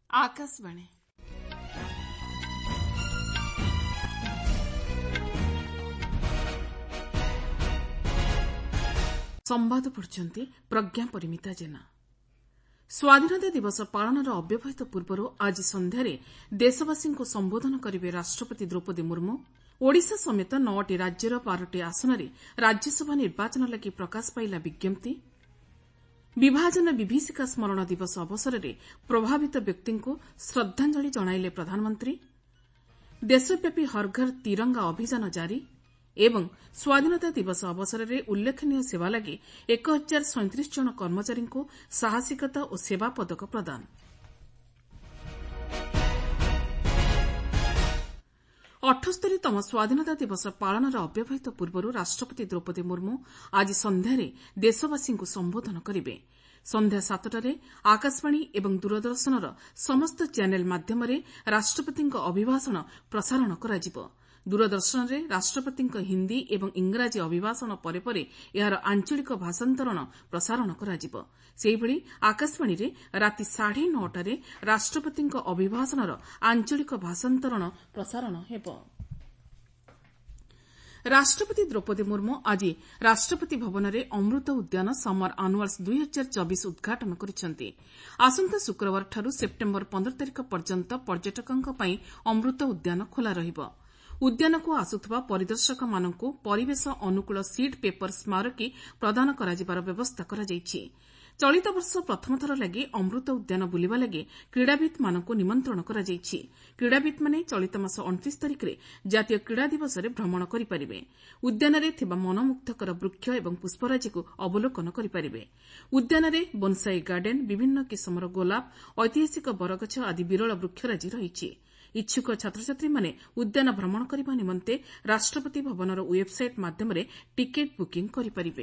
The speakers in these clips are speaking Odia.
आकाशवाणी संवाद पढ़ुछंती प्रज्ञा परिमिता जेना। स्वाधीनता दिवस पालनर अव्यवहित पूर्व आज संध्यारे देशवासी को संबोधन करेंगे राष्ट्रपति द्रौपदी मुर्मू। ओडिशा समेत 9टी राज्यर 12टी आसन में राज्यसभा निर्वाचन लगी प्रकाश पाइला विज्ञप्ति। विभाजन विभीषिका स्मरण दिवस अवसर में प्रभावित व्यक्ति को श्रद्धांजलि जणाइले प्रधानमंत्री। देशव्यापी हर घर तिरंगा अभियान जारी एवं स्वाधीनता दिवस अवसर में उल्लेखनीय सेवा लगी 1037 जन कर्मचारी को साहसिकता और सेवा पदक प्रदान। 78तम स्वाधीनता दिवस पालनर अव्यवहित पूर्व राष्ट्रपति द्रौपदी मुर्मू आज संध्यारे देशवासी को संबोधन करेंगे। संध्या 7टारे आकाशवाणी एवं दूरदर्शनर समस्त चैनल माध्यम राष्ट्रपति अभिभाषण प्रसारण कराजिबो। दूरदर्शन में राष्ट्रपति हिंदी एवं इंग्राजी अभिभाषण परे परे यार आंचलिक भाषांतरण प्रसारण कराजिबो। सेहिभଳି आकाशवाणी रे राति 9:30 राष्ट्रपति अभिभाषणर आंचलिक भाषांतरण प्रसारण हेबो। राष्ट्रपति द्रौपदी मुर्मू आज राष्ट्रपति भवन में अमृत उद्यान समर आनुआल्स 2024 उद्घाटन करिसेंती। आसंता शुक्रवार ठारू सेप्टेम्बर 15 तारिख पर्यंत पर्यटकों पई अमृत उद्यान खोला रहिबो। उद्यान को आसुथबा परिदर्शक मानकु परिवेश अनुकूल सीड पेपर स्मारकी प्रदान कराजिबार व्यवस्था कराଯାଇଛି। चलित वर्ष प्रथम थर लगी अमृत उद्यान बुलिबा लगी क्रीड़ाविद मानकु निमंत्रण कराଯାଇଛି। क्रीड़ाविद माने चलित मास 29 तारिख रे जातीय क्रीड़ा दिवस रे भ्रमण करिपारिबे। उद्यान रे थिबा मनमुग्धकर वृक्ष एवं पुष्पराजी को अवलोकन करिपारिबे। उद्यान रे बोनसाई गार्डन, विभिन्न किसमर गोलाप, ऐतिहासिक बरगछ आदि विरल वृक्षराजी रहिछि। इच्छुक छात्र छात्री माने उद्यान भ्रमण करने निमंते राष्ट्रपति भवनर वेबसाइट माध्यम टिकेट बुकिंग करिपारिबे।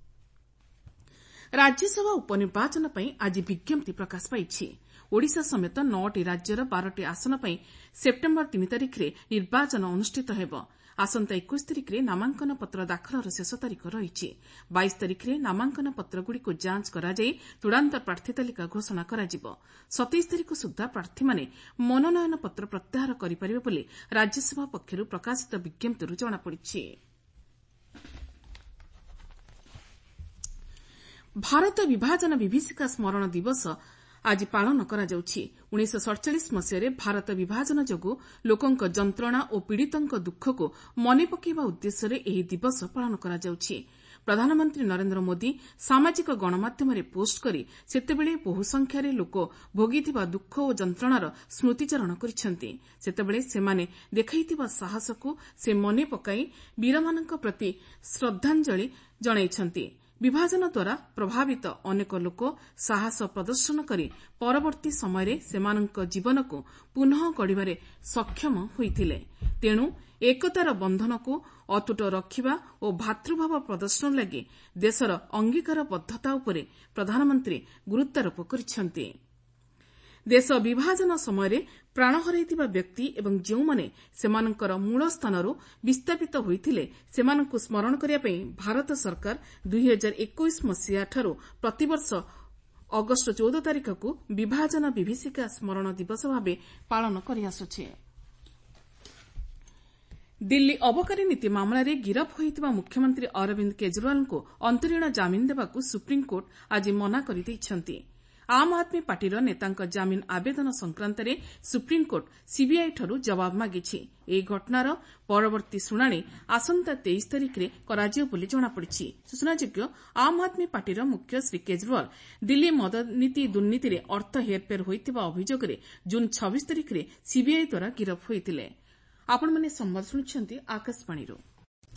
राज्यसभा उपनिर्वाचन पई आज विज्ञप्ति प्रकाश पाइछि। ओडिशा समेत 9टी राज्यर 12टी आसन पई सेप्टेम्बर 3 तारिख रे निर्वाचन अनुष्ठित हेबो। आसंता 21 तारिख रे नामांकन पत्र दाखलर शेष तारिख रहिछि। 22 तारिख रे नामांकन पत्रगुड़िक जांच कराଯାई चूड़ांत प्रार्थी तालिका घोषणा कराजिबो। 27 तारिख सुद्धा प्रार्थी माने मनोनयन पत्र प्रत्याहार करिपारिबे बोली राज्यसभा पक्षरु प्रकाशित विज्ञप्तिरु जणापड़िछि। भारत विभाजन विभीषिका स्मरण दिवस आज पालन करा जाउछि। 1947 मसीह भारत विभाजन जोगु लोकंक जंत्रणा और पीड़ितंक दुख को मने पकेबा उद्देश्य रे एही दिवस पालन करा जाउछि। प्रधानमंत्री नरेंद्र मोदी सामाजिक गणमाध्यम रे पोस्ट करी सेतेबेले बहु संख्यारे लोक भोगिथिबा दुख और जंत्रणार स्मृतिचारण करिसेंती। सेतेबेले सेमाने देखाइथिबा साहस को से मने पकाई वीरमानंक प्रति श्रद्धांजलि जणाइछंती। विभाजन द्वारा प्रभावित अनेक लोक साहस प्रदर्शन करी परवर्ती समय रे सेमानंक जीवन को पुनः गढ़िबारे सक्षम होइथिले। तेणु एकतार बंधन को अतुट रखिबा और भातृभाव प्रदर्शन लगी देशर अंगीकारबद्धता उपरे प्रधानमंत्री गुरुत्वारोप करिसेंती। देश विभाजन समय प्राण हराइथिबा व्यक्ति एवं जेउमाने सेमानंकर मूल स्थानरू विस्थापित होइथिले सेमानंकु स्मरण करिया पई भारत सरकार 2021 मसीहा ठारू प्रतिवर्ष अगस्ट 14 तारिख को विभाजन विभीषिका स्मरण दिवस भावे पालन करि आसुछि। दिल्ली अबकारी नीति मामलें गिरफ होइतिबा मुख्यमंत्री अरविंद केजरीवाल को अंतरीण जामिन देबाकू सुप्रीमकोर्ट आज मना करिदैछंती। आम आदमी पार्टीर नेतांक जामिन आवेदन संक्रांत में सुप्रीमकोर्ट सीबीआई ठारू जवाब मागिछि। एही घटनार परवर्ती शुणाणी आसंता 23 तारिख रे कराजियो बोली जणापड़िछि। सूचनायोग्य आम आदमी पार्टीर मुख्य श्री केजरीवाल दिल्ली मद नीति दुर्नीति रे अर्थ हेरफेर होइतिबा अभियोग रे जून 26 तारिख रे सीबीआई द्वारा गिरफ होइतिले। आपण माने संवाद सुनिछंती आकाशवाणी रो।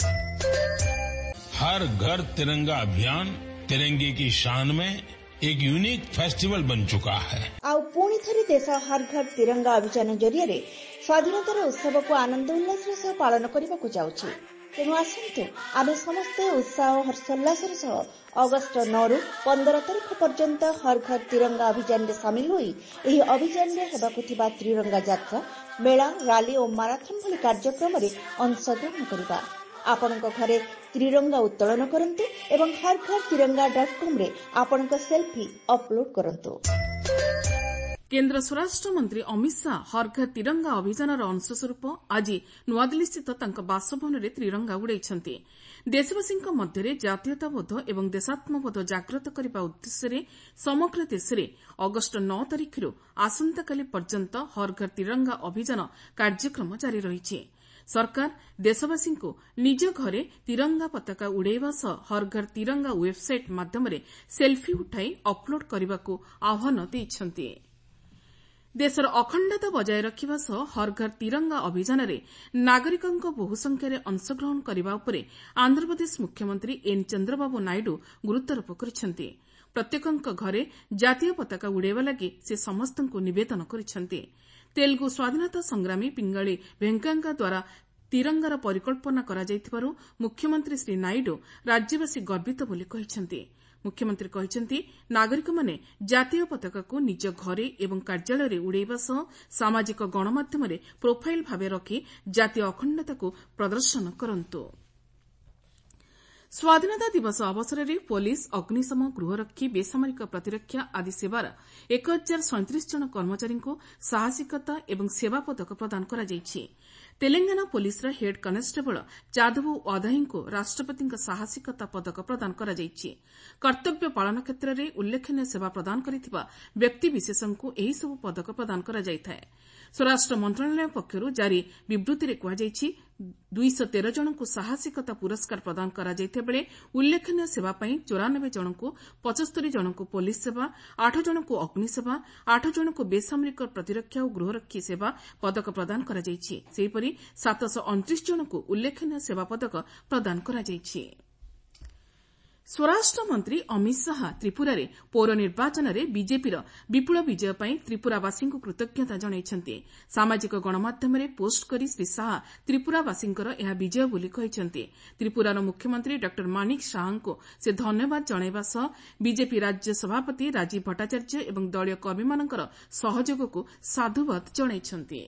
हर घर तिरंगा अभियान तिरंगे की शान में एक यूनिक फेस्टिवल बन चुका है। आउ पुणी थरी देश हर घर तिरंगा अभियान जरिए स्वाधीनतार उत्सव को आनंद उल्लासर सह पालन करने जाउछि। तेणु आसंतु आमे समस्ते उत्साह और हर्षोल्लासर सह अगस्ट 9 रु 15 तारिख पर्यंत हर घर तिरंगा अभियान में सामिल होई एही अभियान में हेबाकु थिबा त्रिरंगा यात्रा, मेला, रैली और माराथन भली कार्यक्रम में अंशग्रहण करिबा। आपणक घरे त्रिरंगा उत्तोलन करंतु एवं हर घर तिरंगा.com रे आपणक सेल्फी अपलोड करंतु। କେନ୍ଦ୍ର ସ୍ୱରାଷ୍ଟ୍ର ମନ୍ତ୍ରୀ ଅମିତ ଶାହା ହର୍ ଘର୍ ତିରଙ୍ଗା ଅଭିଯାନର ଅଂଶସ୍ୱରୂପ ଆଜି ନୂଆଦିଲ୍ଲୀସ୍ଥିତ ତାଙ୍କ ବାସଭବନରେ ତ୍ରିରଙ୍ଗା ଉଡ଼ାଇଛନ୍ତି। ଦେଶବାସୀଙ୍କ ମଧ୍ୟରେ ଜାତୀୟତାବୋଧ ଏବଂ ଦେଶାତ୍ମବୋଧ ଜାଗ୍ରତ କରିବା ଉଦ୍ଦେଶ୍ୟରେ ସମଗ୍ର ଦେଶରେ ଅଗଷ୍ଟ 9 ତାରିଖରୁ ଆସନ୍ତାକାଲି ପର୍ଯ୍ୟନ୍ତ ହର୍ ଘର୍ ତିରଙ୍ଗା ଅଭିଯାନ କାର୍ଯ୍ୟକ୍ରମ ଜାରି ରହିଛି। ସରକାର ଦେଶବାସୀଙ୍କୁ ନିଜ ଘରେ ତିରଙ୍ଗା ପତାକା ଉଡ଼ାଇବା ସହ ହର୍ ଘର୍ ତିରଙ୍ଗା ୱେବସାଇଟ୍ ମାଧ୍ୟମରେ ସେଲ୍ଫି ଉଠାଇ ଅପ୍ଲୋଡ୍ କରିବାକୁ ଆହ୍ୱାନ ଦେଇଛନ୍ତି। ଦେଶର ଅଖଣ୍ଡତା ବଜାୟ ରଖିବା ସହ ହର୍ ଘର୍ ତିରଙ୍ଗା ଅଭିଯାନରେ ନାଗରିକଙ୍କ ବହୁ ସଂଖ୍ୟାରେ ଅଂଶଗ୍ରହଣ କରିବା ଉପରେ ଆନ୍ଧ୍ରପ୍ରଦେଶ ମୁଖ୍ୟମନ୍ତ୍ରୀ ଏନ୍ ଚନ୍ଦ୍ରବାବୁ ନାଇଡୁ ଗୁରୁତ୍ୱାରୋପ କରିଛନ୍ତି। ପ୍ରତ୍ୟେକଙ୍କ ଘରେ ଜାତୀୟ ପତାକା ଉଡ଼ାଇବା ଲାଗି ସେ ସମସ୍ତଙ୍କୁ ନିବେଦନ କରିଛନ୍ତି। ତେଲୁଗୁ ସ୍ୱାଧୀନତା ସଂଗ୍ରାମୀ ପିଙ୍ଗାଳି ଭେଙ୍କୟାଙ୍କ ଦ୍ୱାରା ତିରଙ୍ଗାର ପରିକଳ୍ପନା କରାଯାଇଥିବାରୁ ମୁଖ୍ୟମନ୍ତ୍ରୀ ଶ୍ରୀ ନାଇଡୁ ରାଜ୍ୟବାସୀ ଗର୍ବିତ ବୋଲି କହିଛନ୍ତି। ମୁଖ୍ୟମନ୍ତ୍ରୀ କହିଛନ୍ତି, ନାଗରିକମାନେ ଜାତୀୟ ପତାକାକୁ ନିଜ ଘରେ ଏବଂ କାର୍ଯ୍ୟାଳୟରେ ଉଡ଼ାଇବା ସହ ସାମାଜିକ ଗଣମାଧ୍ୟମରେ ପ୍ରୋଫାଇଲ୍ ଭାବେ ରଖି ଜାତୀୟ ଅଖଣ୍ଡତାକୁ ପ୍ରଦର୍ଶନ କରନ୍ତୁ। ସ୍ୱାଧୀନତା ଦିବସ ଅବସରରେ ପୋଲିସ, ଅଗ୍ନିଶମ, ଗୃହରକ୍ଷୀ, ବେସାମରିକ ପ୍ରତିରକ୍ଷା ଆଦି ସେବାର 1037 ଜଣ କର୍ମଚାରୀଙ୍କୁ ସାହସିକତା ଏବଂ ସେବା ପଦକ ପ୍ରଦାନ କରାଯାଇଛି। ତେଲେଙ୍ଗାନା ପୋଲିସର ହେଡ୍ କନେଷ୍ଟବଳ ଯାଦବ ୱାଧାଇଙ୍କୁ ରାଷ୍ଟ୍ରପତିଙ୍କ ସାହସିକତା ପଦକ ପ୍ରଦାନ କରାଯାଇଛି। କର୍ତ୍ତବ୍ୟ ପାଳନ କ୍ଷେତ୍ରରେ ଉଲ୍ଲେଖନୀୟ ସେବା ପ୍ରଦାନ କରିଥିବା ବ୍ୟକ୍ତିବିଶେଷଙ୍କୁ ଏହିସବୁ ପଦକ ପ୍ରଦାନ କରାଯାଇଥାଏ। ସ୍ୱରାଷ୍ଟ୍ର ମନ୍ତ୍ରଣାଳୟ ପକ୍ଷରୁ ଜାରି ବିବୃତ୍ତିରେ କୁହାଯାଇଛି, 213 ଜଣଙ୍କୁ ସାହସିକତା ପୁରସ୍କାର ପ୍ରଦାନ କରାଯାଇଥିବାବେଳେ ଉଲ୍ଲେଖନୀୟ ସେବା ପାଇଁ 94 ଜଣଙ୍କୁ, 75 ଜଣଙ୍କୁ ପୋଲିସ ସେବା, 8 ଜଣଙ୍କୁ ଅଗ୍ନିସେବା, 8 ଜଣଙ୍କୁ ବେସାମରିକ ପ୍ରତିରକ୍ଷା ଓ ଗୃହରକ୍ଷୀ ସେବା ପଦକ ପ୍ରଦାନ କରାଯାଇଛି। ସେହିପରି 729 ଜଣଙ୍କୁ ଉଲ୍ଲେଖନୀୟ ସେବା ପଦକ ପ୍ରଦାନ କରାଯାଇଛି। ସ୍ୱରାଷ୍ଟ୍ର ମନ୍ତ୍ରୀ ଅମିତ ଶାହା ତ୍ରିପୁରାରେ ପୌର ନିର୍ବାଚନରେ ବିଜେପିର ବିପୁଳ ବିଜୟ ପାଇଁ ତ୍ରିପୁରାବାସୀଙ୍କୁ କୃତଜ୍ଞତା ଜଣାଇଛନ୍ତି। ସାମାଜିକ ଗଣମାଧ୍ୟମରେ ପୋଷ୍ଟ କରି ଶ୍ରୀ ଶାହା ତ୍ରିପୁରାବାସୀଙ୍କର ଏହା ବିଜୟ ବୋଲି କହିଛନ୍ତି। ତ୍ରିପୁରାର ମୁଖ୍ୟମନ୍ତ୍ରୀ ଡ ମାଣିକ ଶାହାଙ୍କୁ ସେ ଧନ୍ୟବାଦ ଜଣାଇବା ସହ ବିଜେପି ରାଜ୍ୟ ସଭାପତି ରାଜୀବ ଭଟ୍ଟାଚାର୍ଯ୍ୟ ଏବଂ ଦଳୀୟ କର୍ମୀମାନଙ୍କର ସହଯୋଗକୁ ସାଧୁବାଦ ଜଣାଇଛନ୍ତି।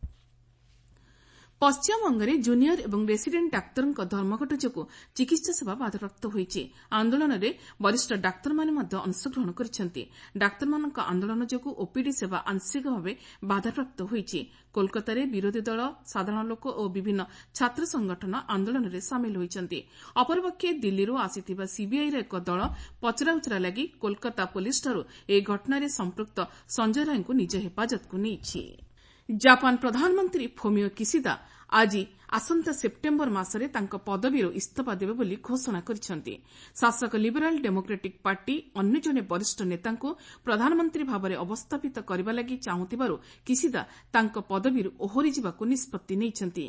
ପଶ୍ଚିମବଙ୍ଗରେ ଜୁନିୟର ଏବଂ ରେସିଡେଣ୍ଟ ଡାକ୍ତରଙ୍କ ଧର୍ମଘଟ ଯୋଗୁଁ ଚିକିତ୍ସା ସେବା ବାଧାପ୍ରାପ୍ତ ହୋଇଛି। ଆନ୍ଦୋଳନରେ ବରିଷ୍ଠ ଡାକ୍ତରମାନେ ମଧ୍ୟ ଅଂଶଗ୍ରହଣ କରିଛନ୍ତି। ଡାକ୍ତରମାନଙ୍କ ଆନ୍ଦୋଳନ ଯୋଗୁଁ ଓପିଡି ସେବା ଆଂଶିକ ଭାବେ ବାଧାପ୍ରାପ୍ତ ହୋଇଛି। କୋଲକାତାରେ ବିରୋଧୀ ଦଳ, ସାଧାରଣ ଲୋକ ଓ ବିଭିନ୍ନ ଛାତ୍ର ସଂଗଠନ ଆନ୍ଦୋଳନରେ ସାମିଲ ହୋଇଛନ୍ତି। ଅପରପକ୍ଷେ ଦିଲ୍ଲୀରୁ ଆସିଥିବା ସିବିଆଇର ଏକ ଦଳ ପଚରାଉଚରା ଲାଗି କୋଲକାତା ପୁଲିସଠାରୁ ଏହି ଘଟଣାରେ ସମ୍ପୃକ୍ତ ସଞ୍ଜୟ ରାୟଙ୍କୁ ନିଜ ହେପାଜତକୁ ନେଇଛି। ଜାପାନ ପ୍ରଧାନମନ୍ତ୍ରୀ ଫୁମିଓ କିସିଦା ଆଜି ଆସନ୍ତା ସେପ୍ଟେମ୍ବର ମାସରେ ତାଙ୍କ ପଦବୀରୁ ଇସ୍ତଫା ଦେବେ ବୋଲି ଘୋଷଣା କରିଛନ୍ତି। ଶାସକ ଲିବରାଲ ଡେମୋକ୍ରାଟିକ୍ ପାର୍ଟି ଅନ୍ୟ ଜଣେ ବରିଷ୍ଠ ନେତାଙ୍କୁ ପ୍ରଧାନମନ୍ତ୍ରୀ ଭାବରେ ଅବସ୍ଥାପିତ କରିବା ଲାଗି ଚାହୁଁଥିବାରୁ କିସିଦା ତାଙ୍କ ପଦବୀରୁ ଓହରିଯିବାକୁ ନିଷ୍ପତ୍ତି ନେଇଛନ୍ତି।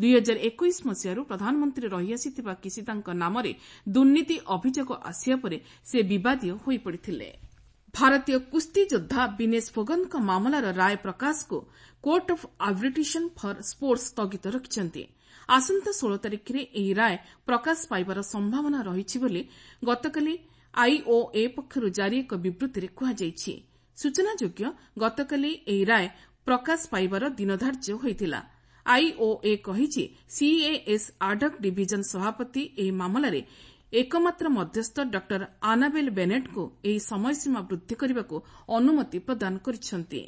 2021 ମସିହାରୁ ପ୍ରଧାନମନ୍ତ୍ରୀ ରହିଆସିଥିବା କିସିଦାଙ୍କ ନାମରେ ଦୁର୍ନୀତି ଅଭିଯୋଗ ଆସିବା ପରେ ସେ ବିବାଦୀୟ ହୋଇପଡ଼ିଥିଲେ। ଭାରତୀୟ କୁସ୍ତି ଯୋଦ୍ଧା ବିନେଶ ଫୋଗଟଙ୍କ ମାମଲାର ରାୟ ପ୍ରକାଶକୁ court of arbitration for sports ସ୍ଥଗିତ ରଖିଛନ୍ତି। ଆସନ୍ତା 16 ତାରିଖରେ ଏହି ରାୟ ପ୍ରକାଶ ପାଇବାର ସମ୍ଭାବନା ରହିଛି ବୋଲି ଗତକାଲି ଆଇଓଏ ପକ୍ଷରୁ ଜାରି ଏକ ବିବୃତ୍ତିରେ କୁହାଯାଇଛି। ସୂଚନାଯୋଗ୍ୟ, ଗତକାଲି ଏହି ରାୟ ପ୍ରକାଶ ପାଇବାର ଦିନ ଧାର୍ଯ୍ୟ ହୋଇଥିଲା। ଆଇଓଏ କହିଛି, ସିଏଏସ୍ ଆଡକ୍ ଡିଭିଜନ ସଭାପତି ଏହି ମାମଲାରେ ଏକମାତ୍ର ମଧ୍ୟସ୍ଥ ଡ ଆନାବେଲ ବେନେଟ୍ଙ୍କୁ ଏହି ସମୟସୀମା ବୃଦ୍ଧି କରିବାକୁ ଅନୁମତି ପ୍ରଦାନ କରିଛନ୍ତି।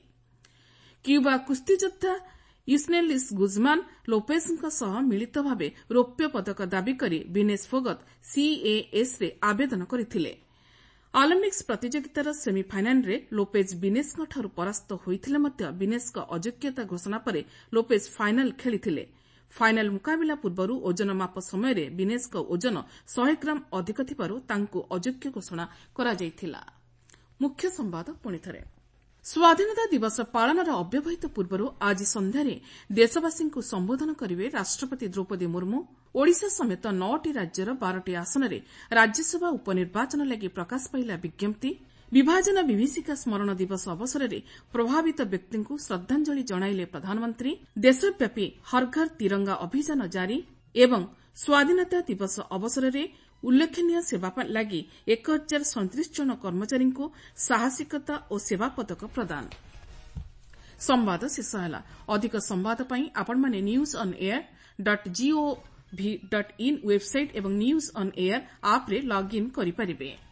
କ୍ୟୁବା କୁସ୍ତିଯୋଦ୍ଧା ୟୁସ୍ନେଲିସ୍ ଗୁଜମାନ ଲୋପେଜ୍ଙ୍କ ସହ ମିଳିତ ଭାବେ ରୌପ୍ୟ ପଦକ ଦାବି କରି ବିନେଶ ଫୋଗଟ ସିଏଏସ୍ରେ ଆବେଦନ କରିଥିଲେ। ଅଲିମ୍ପିକ୍ସ ପ୍ରତିଯୋଗିତାର ସେମିଫାଇନାଲ୍ରେ ଲୋପେଜ୍ ବିନେଶଙ୍କଠାରୁ ପରାସ୍ତ ହୋଇଥିଲେ ମଧ୍ୟ ବିନେଶଙ୍କ ଅଯୋଗ୍ୟତା ଘୋଷଣା ପରେ ଲୋପେଜ୍ ଫାଇନାଲ୍ ଖେଳିଥିଲେ। ଫାଇନାଲ୍ ମୁକାବିଲା ପୂର୍ବରୁ ଓଜନ ମାପ ସମୟରେ ବିନେଶଙ୍କ ଓଜନ 100 ଗ୍ରାମ ଅଧିକ ଥିବାରୁ ତାଙ୍କୁ ଅଯୋଗ୍ୟ ଘୋଷଣା କରାଯାଇଥିଲା। ମୁଖ୍ୟ ସମ୍ବାଦ ପୁଣିଥରେ। ସ୍ୱାଧୀନତା ଦିବସ ପାଳନର ଅବ୍ୟବହିତ ପୂର୍ବରୁ ଆଜି ସନ୍ଧ୍ୟାରେ ଦେଶବାସୀଙ୍କୁ ସମ୍ବୋଧନ କରିବେ ରାଷ୍ଟ୍ରପତି ଦ୍ରୌପଦୀ ମୁର୍ମୁ। ଓଡ଼ିଶା ସମେତ 9ଟି ରାଜ୍ୟର 12ଟି ଆସନରେ ରାଜ୍ୟସଭା ଉପନିର୍ବାଚନ ଲାଗି ପ୍ରକାଶ ପାଇଲା ବିଜ୍ଞପ୍ତି। ବିଭାଜନ ବିଭୀଷିକା ସ୍ମରଣ ଦିବସ ଅବସରରେ ପ୍ରଭାବିତ ବ୍ୟକ୍ତିଙ୍କୁ ଶ୍ରଦ୍ଧାଞ୍ଜଳି ଜଣାଇଲେ ପ୍ରଧାନମନ୍ତ୍ରୀ। ଦେଶବ୍ୟାପୀ ହର୍ ଘର୍ ତିରଙ୍ଗା ଅଭିଯାନ ଜାରି ଏବଂ ସ୍ୱାଧୀନତା ଦିବସ ଅବସରରେ ଉଲ୍ଲେଖନୀୟ ସେବା ଲାଗି 1037 ଜଣ କର୍ମଚାରୀଙ୍କୁ ସାହସିକତା ଓ ସେବା ପଦକ ପ୍ରଦାନ। ସମ୍ବାଦ ଶେଷ ହେଲା। ଅଧିକ ସମ୍ବାଦ ପାଇଁ ଆପଣମାନେ newsonair.gov.in ୱେବସାଇଟ୍ ଏବଂ ନ୍ୟୁଜ୍ ଅନ୍ ଏୟାର ଆପ୍ରେ ଲଗ୍ଇନ୍ କରିପାରିବେ।